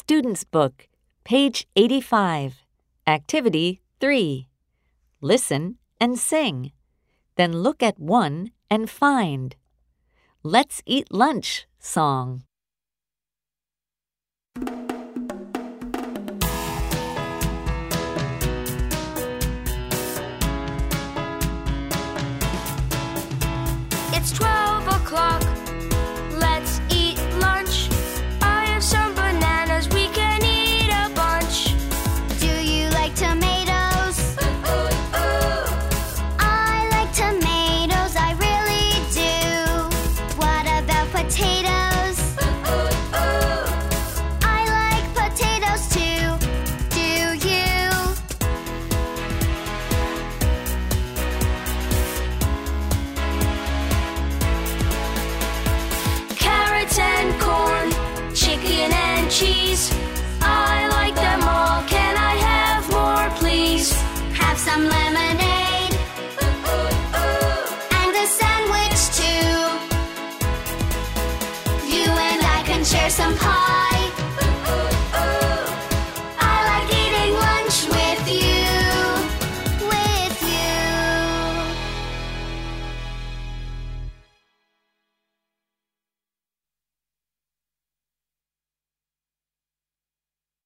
Student's Book, page 85. Activity 3. Listen and sing. Then look at one and find. Let's eat lunch song.